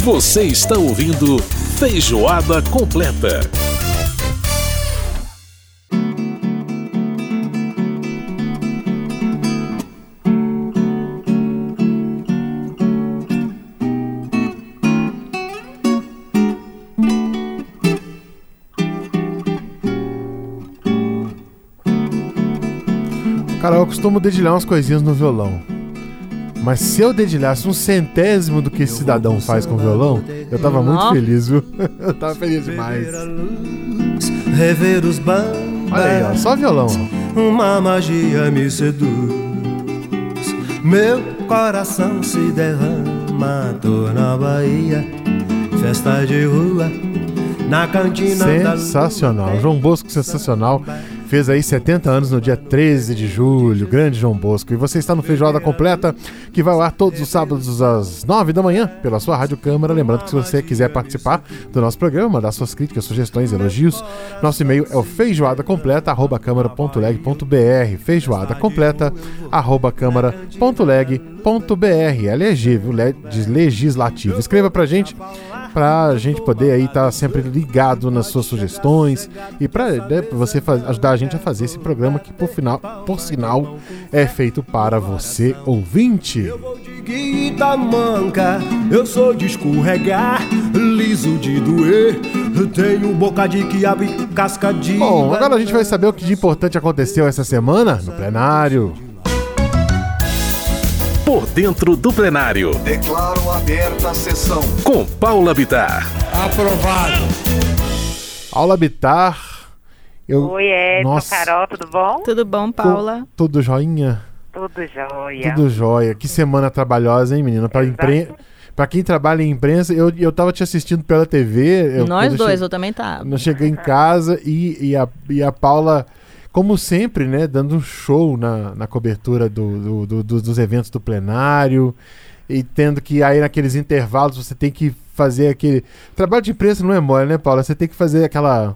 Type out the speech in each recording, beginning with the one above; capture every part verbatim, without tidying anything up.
Você está ouvindo Feijoada Completa. Cara, eu costumo dedilhar umas coisinhas no violão. Mas se eu dedilhasse um centésimo do que esse cidadão faz com o violão, eu tava muito Não. feliz, viu? Eu tava feliz demais. Rever os bambas, Olha aí, ó, só violão. Ó. uma magia me seduz. Meu coração se derrama, tô na Bahia, festa de rua, na cantina da luz. Sensacional. João Bosco, sensacional. Fez aí setenta anos no dia treze de julho, grande João Bosco. E você está no Feijoada Completa, que vai ao ar todos os sábados às nove da manhã, pela sua Rádio Câmara. Lembrando que se você quiser participar do nosso programa, mandar suas críticas, sugestões, elogios, nosso e-mail é o feijoadacompleta arroba câmara ponto leg ponto br. Feijoadacompleta arroba câmara ponto leg ponto br. É legível, legislativo. Escreva pra gente, pra gente poder aí estar sempre ligado nas suas sugestões e pra, né, você faz, ajudar a gente a fazer esse programa que, por, final, por sinal, é feito para você, ouvinte. Eu vou de guita manca, eu sou de escorregar, liso de doer, eu tenho boca de que abre casca de... Bom, agora a gente vai saber o que de importante aconteceu essa semana no plenário. Por dentro do plenário, Declaro aberta a sessão. com Paula Bittar. Aprovado. Aula Bittar. Eu... Oi, Edson, Nossa, Carol, tudo bom? Tudo bom, Paula? tu- tudo joinha? Tudo jóia. Tudo jóia. Que semana trabalhosa, hein, menina? Pra, impren... pra quem trabalha em imprensa, eu, eu tava te assistindo pela T V. Eu, Nós quando dois, che... eu também tava. Eu cheguei em casa e, e, a, e a Paula, como sempre, né, dando um show na, na cobertura do, do, do, do- dos eventos do plenário e tendo que aí naqueles intervalos você tem que fazer aquele... Trabalho de imprensa não é mole, né, Paula? Você tem que fazer aquela...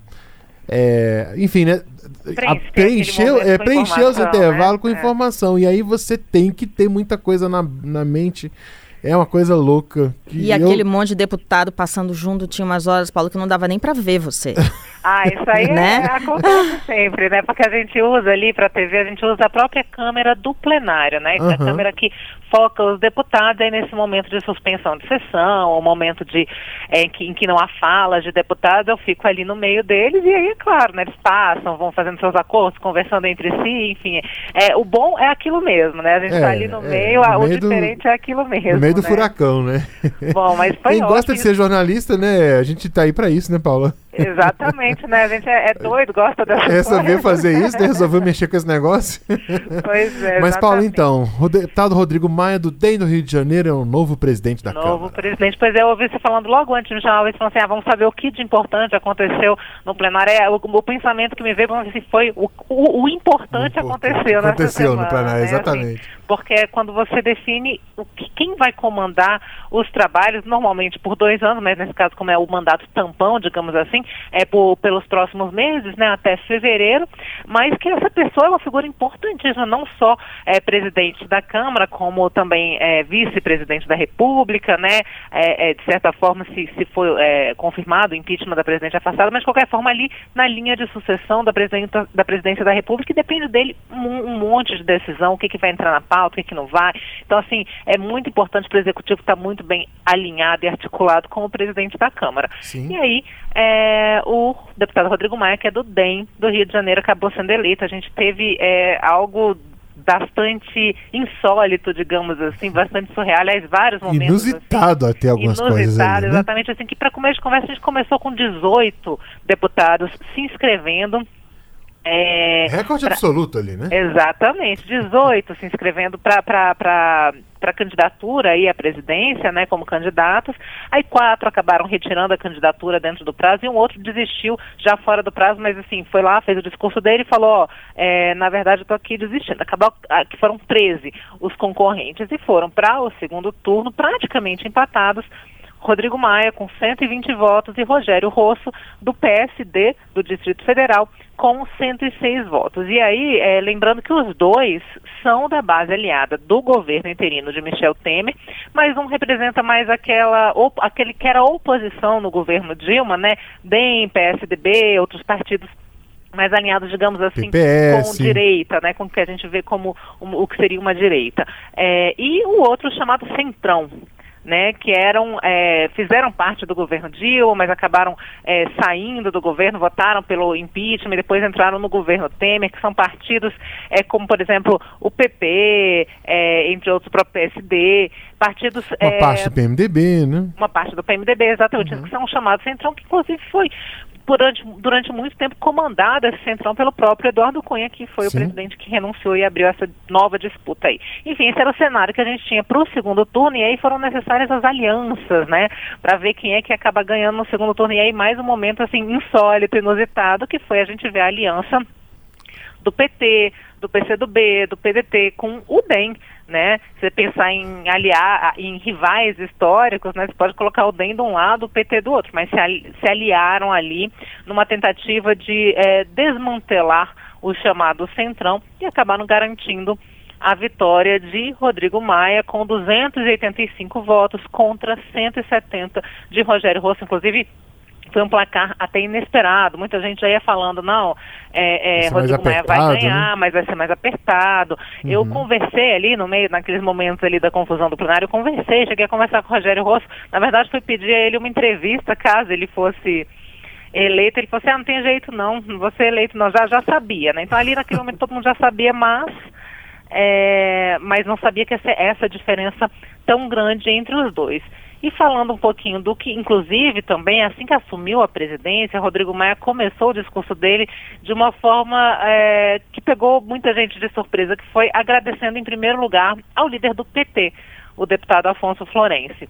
é, enfim, né? Preencher a- preencher, aquele momento é, com preencher os informação, intervalos né? com É. informação. E aí você tem que ter muita coisa na, na mente. É uma coisa louca. que E eu- aquele monte de deputado passando junto, tinha umas horas, Paulo, que não dava nem pra ver você. Ah, isso aí Né? é, acontece sempre, né? Porque a gente usa ali pra T V, a gente usa a própria câmera do plenário, né? Então, Aham. a câmera que foca os deputados aí nesse momento de suspensão de sessão, ou momento de, é, em, que, em que não há fala de deputados, eu fico ali no meio deles e aí, é claro, né? Eles passam, vão fazendo seus acordos, conversando entre si, enfim. É, o bom é aquilo mesmo, né? A gente É, tá ali no é, meio, no a- o meio do- diferente é aquilo mesmo, No meio do né? furacão, né? Bom, mas foi Quem gosta ótimo. de ser jornalista, né? A gente tá aí pra isso, né, Paula? Exatamente, né? A gente é, é doido, gosta dessa Resolveu coisa. fazer isso, né? Resolveu mexer com esse negócio. Pois é, Mas, Paulo, exatamente. então, o deputado Rodrigo Maia, do D E M do Rio de Janeiro, é o novo presidente da Novo Câmara. presidente. Pois é, eu ouvi você falando logo antes de me chamar, você falou assim, ah, vamos saber o que de importante aconteceu no plenário. É, o, o pensamento que me veio assim, foi o, o, o importante O importante aconteceu nessa aconteceu no semana, plenário, né? exatamente. Assim, porque é quando você define o que, quem vai comandar os trabalhos, normalmente por dois anos, mas nesse caso, como é o mandato tampão, digamos assim, é por, pelos próximos meses, né, até fevereiro, mas que essa pessoa é uma figura importantíssima, não só é, presidente da Câmara, como também é, vice-presidente da República, né, é, é, de certa forma, se, se for é, confirmado o impeachment da presidente afastada, mas de qualquer forma ali na linha de sucessão da, presidenta, da presidência da República, e depende dele um, um monte de decisão, o que, que vai entrar na pauta, o que, que não vai. Então, assim, é muito importante para o Executivo estar muito bem alinhado e articulado com o presidente da Câmara. Sim. E aí, é, o deputado Rodrigo Maia, que é do D E M do Rio de Janeiro, acabou sendo eleito. A gente teve é, algo bastante insólito, digamos assim, bastante surreal, aliás, vários momentos. Inusitado até algumas Inusitado, coisas ali, né? exatamente, assim, que para começo de conversa a gente começou com dezoito deputados se inscrevendo. É, Recorde pra- absoluto ali, né? Exatamente, dezoito se inscrevendo para para candidatura aí à presidência, né, como candidatos. Aí quatro acabaram retirando a candidatura dentro do prazo e um outro desistiu já fora do prazo, mas assim, foi lá, fez o discurso dele e falou, ó, é, na verdade eu tô aqui desistindo. Acabou ah, que foram treze os concorrentes e foram para o segundo turno praticamente empatados. Rodrigo Maia, com cento e vinte votos, e Rogério Rosso, do P S D, do Distrito Federal, com cento e seis votos. E aí, é, lembrando que os dois são da base aliada do governo interino de Michel Temer, mas um representa mais aquela, op, aquele que era oposição no governo Dilma, né? D E M, P S D B, outros partidos mais alinhados, digamos assim, P P S. com direita, né, com o que a gente vê como um, o que seria uma direita. É, e o outro chamado Centrão, né, que eram, é, fizeram parte do governo Dilma, mas acabaram é, saindo do governo, votaram pelo impeachment e depois entraram no governo Temer, que são partidos é, como, por exemplo, o P P, é, entre outros, o próprio P S D, partidos... Uma é, parte do P M D B, né? Uma parte do P M D B, exatamente, Uhum. que são chamados Centrão, que inclusive foi... Durante, durante muito tempo comandada esse centrão pelo próprio Eduardo Cunha, que foi Sim. o presidente que renunciou e abriu essa nova disputa aí. Enfim, esse era o cenário que a gente tinha para o segundo turno, e aí foram necessárias as alianças, né, para ver quem é que acaba ganhando no segundo turno. E aí mais um momento assim insólito, inusitado, que foi a gente ver a aliança do P T, do P C do B, do P D T com o D E M, né? Você pensar em aliar, em rivais históricos, né? Você pode colocar o D E M de um lado, o P T do outro, mas se, ali, se aliaram ali numa tentativa de é, desmantelar o chamado Centrão e acabaram garantindo a vitória de Rodrigo Maia com duzentos e oitenta e cinco votos contra cento e setenta de Rogério Rosso. Inclusive, foi um placar até inesperado. Muita gente já ia falando, não, é, é, Rodrigo Maia vai ganhar, né? Mas vai ser mais apertado. Uhum. Eu conversei ali no meio, naqueles momentos ali da confusão do plenário, eu conversei, cheguei a conversar com o Rogério Rosso. Na verdade, fui pedir a ele uma entrevista, caso ele fosse eleito. Ele falou assim, ah, não tem jeito não, não vou ser eleito não, já, já sabia, né? Então ali naquele momento todo mundo já sabia, mas, é, mas não sabia que essa, essa diferença tão grande entre os dois. E falando um pouquinho do que, inclusive, também, assim que assumiu a presidência, Rodrigo Maia começou o discurso dele de uma forma é, que pegou muita gente de surpresa, que foi agradecendo, em primeiro lugar, ao líder do P T, o deputado Afonso Florense.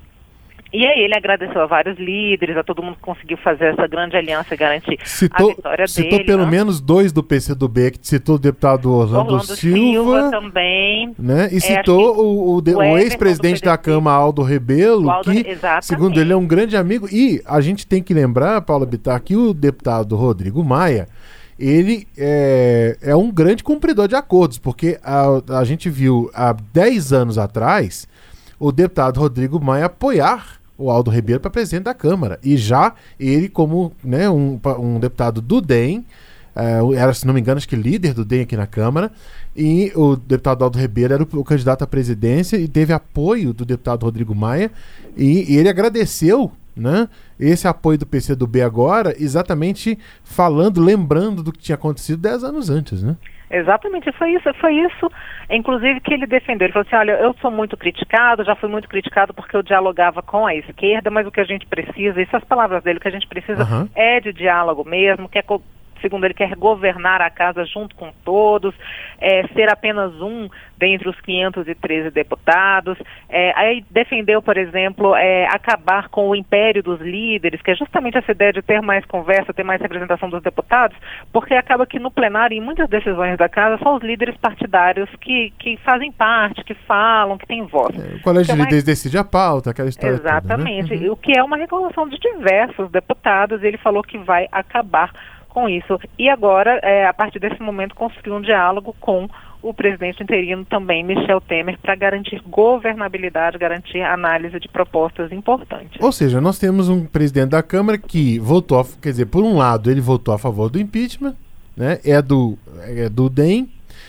E aí ele agradeceu a vários líderes, a todo mundo que conseguiu fazer essa grande aliança e garantir citou, a vitória citou dele. Citou pelo né? menos dois do P C do B, que citou o deputado Orlando, Orlando Silva, Silva também. Né? E é, citou o, o, o, o ex-presidente da Câmara, Aldo Rebelo, Aldo, que, exatamente. segundo ele, é um grande amigo. E a gente tem que lembrar, Paula Bittar, que o deputado Rodrigo Maia, ele é, é um grande cumpridor de acordos, porque a, a gente viu há dez anos atrás o deputado Rodrigo Maia apoiar o Aldo Rebelo para presidente da Câmara. E já ele, como né, um, um deputado do D E M, uh, era, se não me engano, acho que líder do D E M aqui na Câmara, e o deputado Aldo Rebelo era o, o candidato à presidência e teve apoio do deputado Rodrigo Maia, e, e ele agradeceu, né, esse apoio do P C do B agora, exatamente falando, lembrando do que tinha acontecido dez anos antes, né? Exatamente, foi isso, foi isso, inclusive, que ele defendeu. Ele falou assim, olha, eu sou muito criticado, já fui muito criticado porque eu dialogava com a esquerda, mas o que a gente precisa, essas palavras dele, o que a gente precisa uhum. é de diálogo mesmo, que é, segundo ele, quer governar a casa junto com todos, é, ser apenas um dentre os quinhentos e treze deputados. É, aí defendeu, por exemplo, é, acabar com o império dos líderes, que é justamente essa ideia de ter mais conversa, ter mais representação dos deputados, porque acaba que no plenário, em muitas decisões da casa, são os líderes partidários que, que fazem parte, que falam, que têm voz. É, o colégio de líderes decide a pauta, aquela história. Exatamente, toda, né? Uhum. O que é uma reclamação de diversos deputados, e ele falou que vai acabar com isso. E agora, é, a partir desse momento, construir um diálogo com o presidente interino também, Michel Temer, para garantir governabilidade, garantir análise de propostas importantes. Ou seja, nós temos um presidente da Câmara que votou, a, quer dizer, por um lado, ele votou a favor do impeachment, né? É do, é do D E M,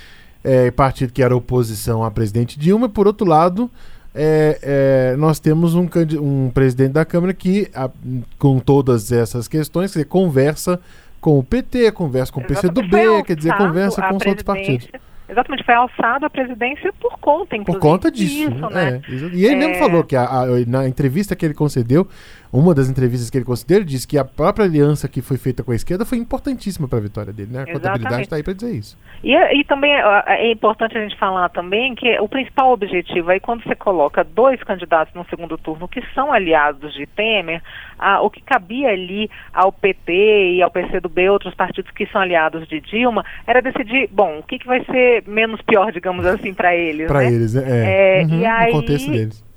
é, partido que era oposição à presidente Dilma, e por outro lado, É, é, nós temos um, um presidente da Câmara que, a, com todas essas questões, quer dizer, conversa com o P T, conversa com o P C do B, quer dizer, conversa com os outros partidos. Exatamente, foi alçado a presidência por conta, inclusive. Por conta disso, disso né? É, e ele é... mesmo falou que a, a, na entrevista que ele concedeu, uma das entrevistas que ele concedeu, ele disse que a própria aliança que foi feita com a esquerda foi importantíssima para a vitória dele, né? A contabilidade está aí para dizer isso. E, e também é importante a gente falar também que o principal objetivo aí, quando você coloca dois candidatos no segundo turno que são aliados de Temer, a, o que cabia ali ao P T e ao P C do B, outros partidos que são aliados de Dilma, era decidir, bom, o que, que vai ser menos pior, digamos assim, para eles. Para né? eles, é. é. Uhum, e aí, no contexto deles.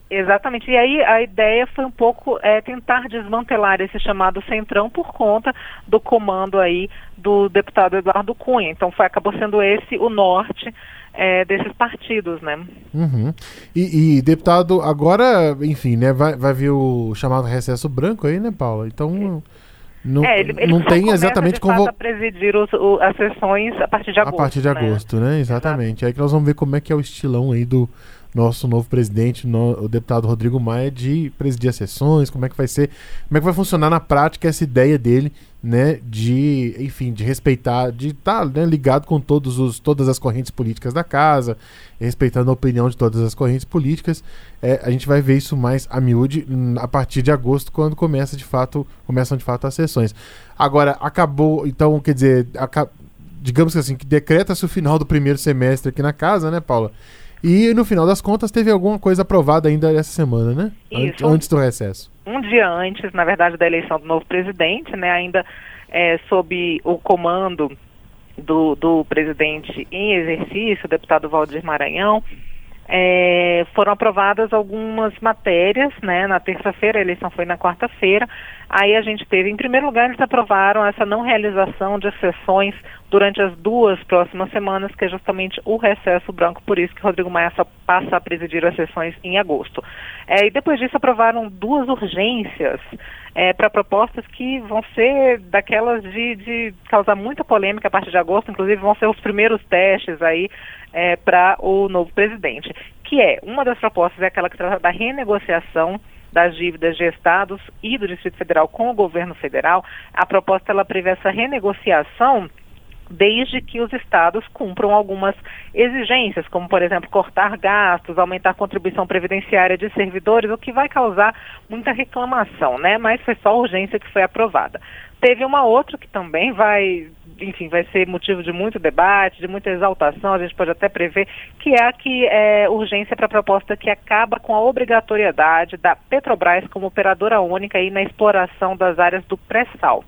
Exatamente. E aí a ideia foi um pouco é, tentar desmantelar esse chamado centrão por conta do comando aí do deputado Eduardo Cunha. Então foi, acabou sendo esse o norte é, desses partidos, né? Uhum. E, e deputado, agora, enfim, né, vai, vai vir o chamado recesso branco aí, né, Paula? Então não, é, ele, ele não tem começa, exatamente como como a presidir os, o, as sessões a partir de agosto. A partir de agosto, né? né? Exatamente. Exato. Aí que nós vamos ver como é que é o estilão aí do nosso novo presidente, no, o deputado Rodrigo Maia, de presidir as sessões, como é que vai ser, como é que vai funcionar na prática essa ideia dele, né, de, enfim, de respeitar, de estar, né, ligado com todos os, todas as correntes políticas da casa, respeitando a opinião de todas as correntes políticas. É, a gente vai ver isso mais a miúde a partir de agosto, quando começa de fato, começam de fato as sessões. Agora, acabou, então, quer dizer, aca- digamos que assim, que decreta-se o final do primeiro semestre aqui na casa, né, Paula? E no final das contas teve alguma coisa aprovada ainda essa semana, né? Isso. Antes do recesso. Um dia antes, na verdade, da eleição do novo presidente, né? Ainda é, sob o comando do, do presidente em exercício, o deputado Valdir Maranhão, é, foram aprovadas algumas matérias, né? Na terça-feira, a eleição foi na quarta-feira. Aí a gente teve, em primeiro lugar, eles aprovaram essa não realização de sessões durante as duas próximas semanas, que é justamente o recesso branco, por isso que Rodrigo Maia só passa a presidir as sessões em agosto. É, e depois disso aprovaram duas urgências é, para propostas que vão ser daquelas de, de causar muita polêmica a partir de agosto, inclusive vão ser os primeiros testes aí é, para o novo presidente, que é, uma das propostas é aquela que trata da renegociação das dívidas de estados e do Distrito Federal com o governo federal. A proposta ela prevê essa renegociação desde que os estados cumpram algumas exigências, como, por exemplo, cortar gastos, aumentar a contribuição previdenciária de servidores, o que vai causar muita reclamação, né? Mas foi só a urgência que foi aprovada. Teve uma outra que também vai, enfim, vai ser motivo de muito debate, de muita exaltação, a gente pode até prever, que é a que é urgência para a proposta que acaba com a obrigatoriedade da Petrobras como operadora única aí na exploração das áreas do pré-sal.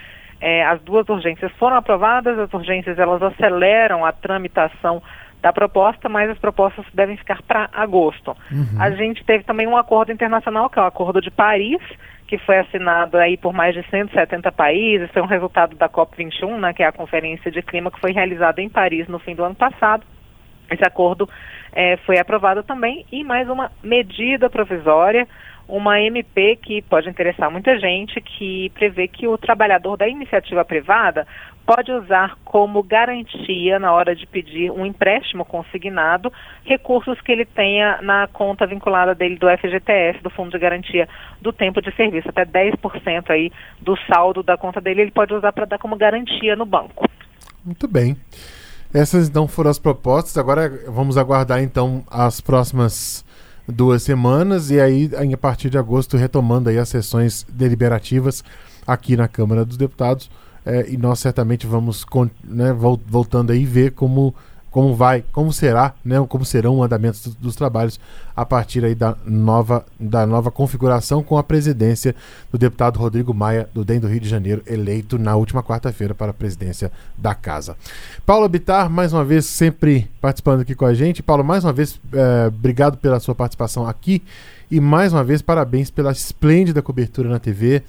É, as duas urgências foram aprovadas, as urgências elas aceleram a tramitação da proposta, mas as propostas devem ficar para agosto. Uhum. A gente teve também um acordo internacional, que é o Acordo de Paris, que foi assinado aí por mais de cento e setenta países, foi um resultado da COP vinte e um, né, que é a Conferência de Clima que foi realizada em Paris no fim do ano passado. Esse acordo é, foi aprovado também, e mais uma medida provisória, uma M P que pode interessar muita gente, que prevê que o trabalhador da iniciativa privada pode usar como garantia, na hora de pedir um empréstimo consignado, recursos que ele tenha na conta vinculada dele do F G T S, do Fundo de Garantia do Tempo de Serviço. Até dez por cento aí do saldo da conta dele ele pode usar para dar como garantia no banco. Muito bem. Essas então foram as propostas. Agora vamos aguardar então as próximas duas semanas e aí a partir de agosto retomando aí as sessões deliberativas aqui na Câmara dos Deputados, é, e nós certamente vamos, né, voltando aí ver como, como vai, como será, né, como serão o andamento dos, dos trabalhos a partir aí da nova, da nova configuração com a presidência do deputado Rodrigo Maia, do D E M do Rio de Janeiro, eleito na última quarta-feira para a presidência da Casa. Paula Bittar, mais uma vez, sempre participando aqui com a gente. Paulo, mais uma vez, é, obrigado pela sua participação aqui e mais uma vez, parabéns pela esplêndida cobertura na T V.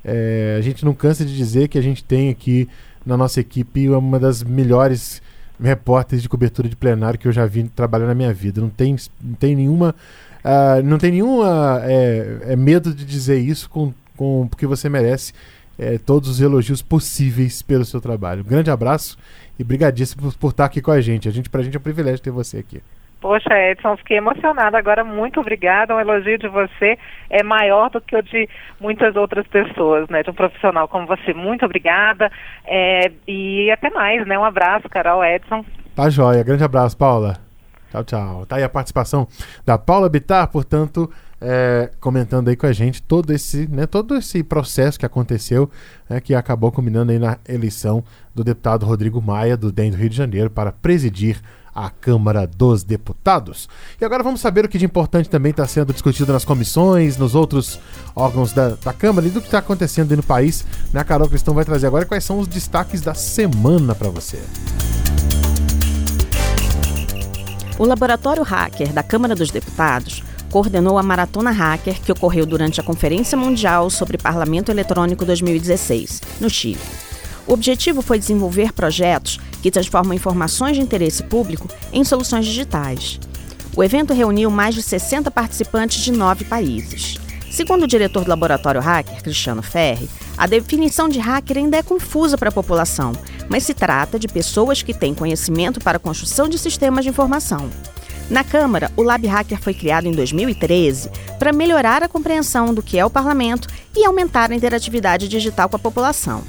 É, a gente não cansa de dizer que a gente tem aqui na nossa equipe uma das melhores repórteres de cobertura de plenário que eu já vi trabalhar na minha vida. Não tem, não tem nenhuma uh, não tem nenhuma é, é medo de dizer isso com, com, porque você merece é, todos os elogios possíveis pelo seu trabalho. Um grande abraço e brigadíssimo por, por estar aqui com a gente. A gente. Pra gente é um privilégio ter você aqui. Poxa, Edson, fiquei emocionada agora, muito obrigada, um elogio de você é maior do que o de muitas outras pessoas, né, de um profissional como você. Muito obrigada, é, e até mais, né, um abraço, Carol, Edson. Tá joia, grande abraço, Paula. Tchau, tchau. Tá aí a participação da Paula Bittar, portanto, é, comentando aí com a gente todo esse, né, todo esse processo que aconteceu, né, que acabou culminando aí na eleição do deputado Rodrigo Maia, do D E M do Rio de Janeiro, para presidir a Câmara dos Deputados. E agora vamos saber o que de importante também está sendo discutido nas comissões, nos outros órgãos da, da Câmara e do que está acontecendo aí no país. A Carol Cristão vai trazer agora quais são os destaques da semana para você. O Laboratório Hacker da Câmara dos Deputados coordenou a Maratona Hacker, que ocorreu durante a Conferência Mundial sobre Parlamento Eletrônico dois mil e dezesseis, no Chile. O objetivo foi desenvolver projetos que transformam informações de interesse público em soluções digitais. O evento reuniu mais de sessenta participantes de nove países. Segundo o diretor do Laboratório Hacker, Cristiano Ferri, a definição de hacker ainda é confusa para a população, mas se trata de pessoas que têm conhecimento para a construção de sistemas de informação. Na Câmara, o Lab Hacker foi criado em dois mil e treze para melhorar a compreensão do que é o parlamento e aumentar a interatividade digital com a população.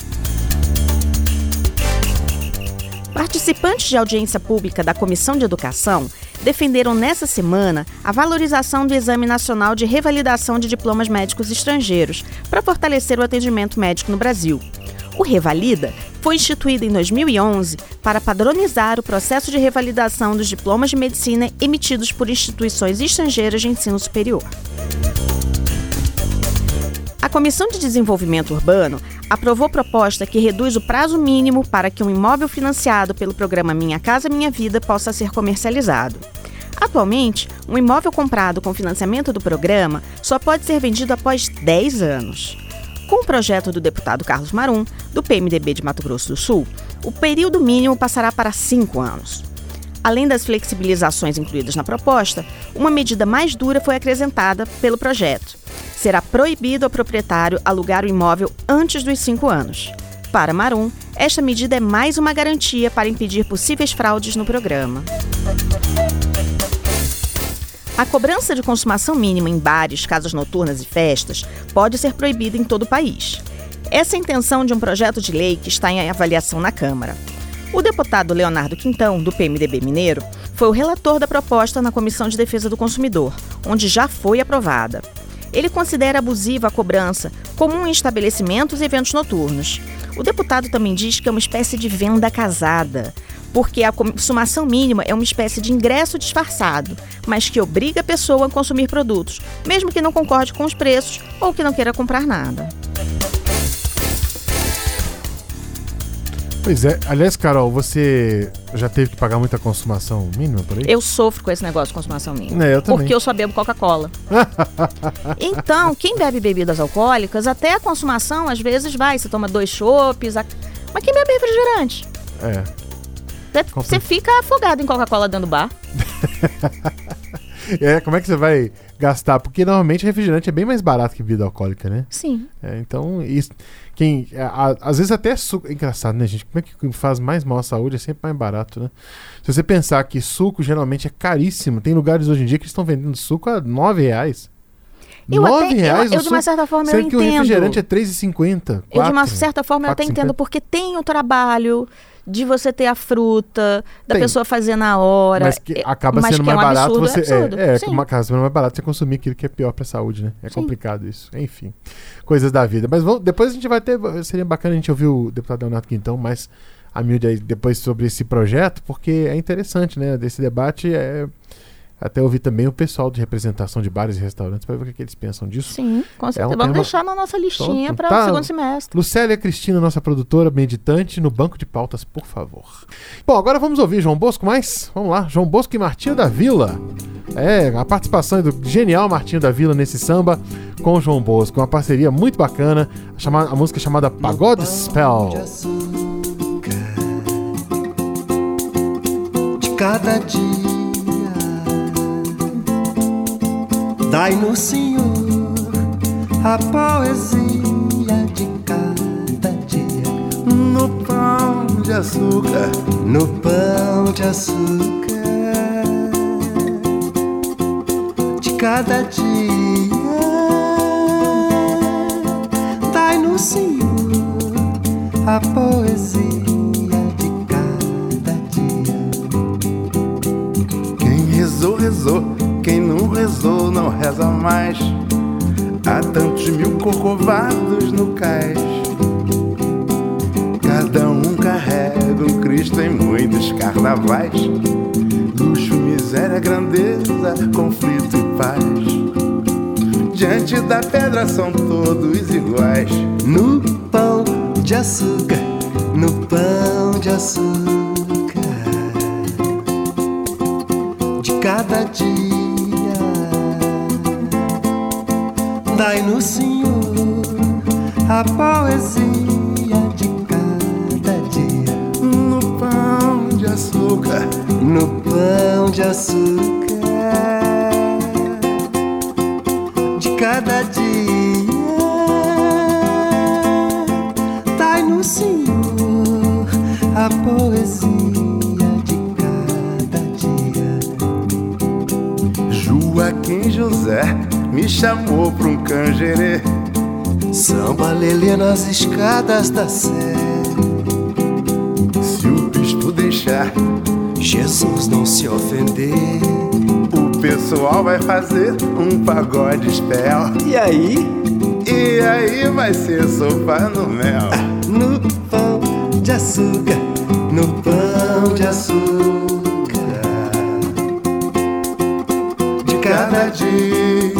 Participantes de audiência pública da Comissão de Educação defenderam nessa semana a valorização do Exame Nacional de Revalidação de Diplomas Médicos Estrangeiros para fortalecer o atendimento médico no Brasil. O Revalida foi instituído em dois mil e onze para padronizar o processo de revalidação dos diplomas de medicina emitidos por instituições estrangeiras de ensino superior. A Comissão de Desenvolvimento Urbano aprovou proposta que reduz o prazo mínimo para que um imóvel financiado pelo programa Minha Casa Minha Vida possa ser comercializado. Atualmente, um imóvel comprado com financiamento do programa só pode ser vendido após dez anos. Com o projeto do deputado Carlos Marum, do P M D B de Mato Grosso do Sul, o período mínimo passará para cinco anos. Além das flexibilizações incluídas na proposta, uma medida mais dura foi acrescentada pelo projeto. Será proibido ao proprietário alugar o imóvel antes dos cinco anos. Para Marum, esta medida é mais uma garantia para impedir possíveis fraudes no programa. A cobrança de consumação mínima em bares, casas noturnas e festas pode ser proibida em todo o país. Essa é a intenção de um projeto de lei que está em avaliação na Câmara. O deputado Leonardo Quintão, do P M D B Mineiro, foi o relator da proposta na Comissão de Defesa do Consumidor, onde já foi aprovada. Ele considera abusiva a cobrança comum em estabelecimentos e eventos noturnos. O deputado também diz que é uma espécie de venda casada, porque a consumação mínima é uma espécie de ingresso disfarçado, mas que obriga a pessoa a consumir produtos, mesmo que não concorde com os preços ou que não queira comprar nada. Pois é. Aliás, Carol, você já teve que pagar muita consumação mínima por aí? Eu sofro com esse negócio de consumação mínima. É, eu também. Porque eu só bebo Coca-Cola. Então, quem bebe bebidas alcoólicas, até a consumação, às vezes, vai. Você toma dois chopes, a... mas quem bebe refrigerante? É. Você, você fica afogado em Coca-Cola dentro do bar. É, como é que você vai gastar? Porque normalmente refrigerante é bem mais barato que bebida alcoólica, né? Sim. É, então, isso, quem, a, a, às vezes até suco... É engraçado, né, gente? Como é que faz mais mal à saúde? É sempre mais barato, né? Se você pensar que suco geralmente é caríssimo, tem lugares hoje em dia que estão vendendo suco a nove reais. Eu nove até, reais eu, eu de uma certa forma eu entendo. Sendo que o refrigerante é três reais e cinquenta centavos. Eu de uma certa forma eu até entendo, porque tem o trabalho de você ter a fruta, da Tem. pessoa fazer na hora. Mas que acaba mas sendo que mais é um barato absurdo, você. é absurdo. É, é Sim. uma casa sendo mais barato você consumir aquilo que é pior pra saúde, né? É Sim. complicado isso. Enfim. Coisas da vida. Mas vamos, depois a gente vai ter. Seria bacana a gente ouvir o deputado Leonardo Quintão mais a miúde aí depois sobre esse projeto, porque é interessante, né? Desse debate é. Até ouvir também o pessoal de representação de bares e restaurantes para ver o que eles pensam disso. Sim, com certeza. É um Vamos tema... deixar na nossa listinha para o tá. segundo semestre. Lucélia Cristina, nossa produtora, meditante, no banco de pautas, por favor. Bom, agora vamos ouvir João Bosco mais? Vamos lá, João Bosco e Martinho da Vila. É, a participação do genial Martinho da Vila nesse samba com o João Bosco. Uma parceria muito bacana, a, chamada, a música é chamada Pagode Spell. De cada dia dai no Senhor a poesia de cada dia. No pão de açúcar, no pão de açúcar de cada dia. Dai no Senhor a poesia de cada dia. Quem rezou, rezou. Quem não rezou, não reza mais. Há tantos mil corcovados no cais. Cada um carrega um Cristo em muitos carnavais. Luxo, miséria, grandeza, conflito e paz. Diante da pedra são todos iguais. No pão de açúcar, no pão de açúcar de cada dia. Dai no Senhor a poesia de cada dia. No pão de açúcar, no pão de açúcar de cada dia. Dai no Senhor a poesia de cada dia. Joaquim José me chamou pra um canjerê. Samba lelê nas escadas da Sé. Se o bispo deixar Jesus não se ofender, o pessoal vai fazer um pagode espel. E aí? E aí vai ser sopa no mel. No pão de açúcar, no pão de açúcar de cada dia.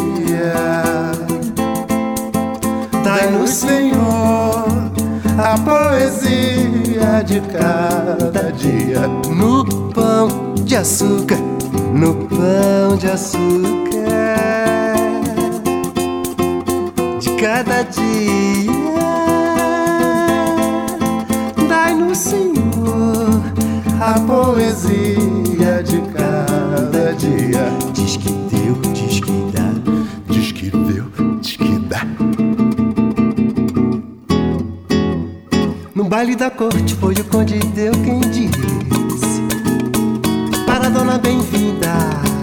Dai-nos, Senhor, a poesia de cada dia. No pão de açúcar, no pão de açúcar de cada dia. Dai-nos, Senhor, a poesia de cada dia. Diz que deu, diz que dá, diz que deu, diz que dá. No baile da corte foi o conde deu quem disse para a dona bem-vinda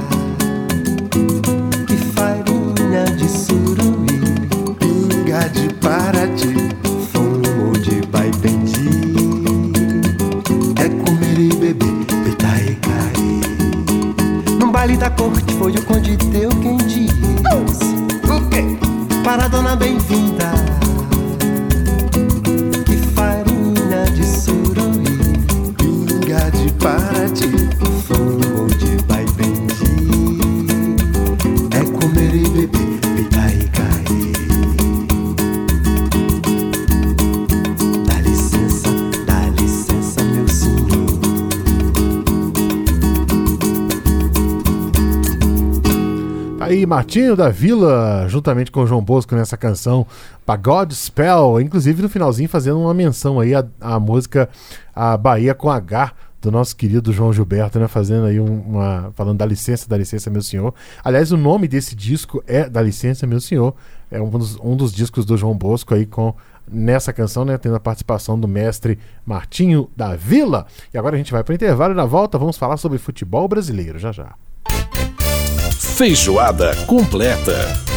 que farinha de surumi, pinga de Paraty, fumo de baipendi, é comer e beber, pitar e cair. No baile da corte foi o conde deu quem disse o quê? Para a dona bem-vinda de Paraty, fumo de baipendi, é comer e beber, pitar e cair. Dá licença, dá licença, meu senhor. Aí Martinho da Vila, juntamente com o João Bosco nessa canção Pagode Spell, inclusive no finalzinho fazendo uma menção aí à, à música A Bahia com H, do nosso querido João Gilberto, né? Fazendo aí um, uma... falando Dá licença, dá licença, meu senhor. Aliás, o nome desse disco é Dá licença, meu senhor. É um dos, um dos discos do João Bosco aí com... nessa canção, né? Tendo a participação do mestre Martinho da Vila. E agora a gente vai para o intervalo e na volta vamos falar sobre futebol brasileiro, já já. Feijoada completa.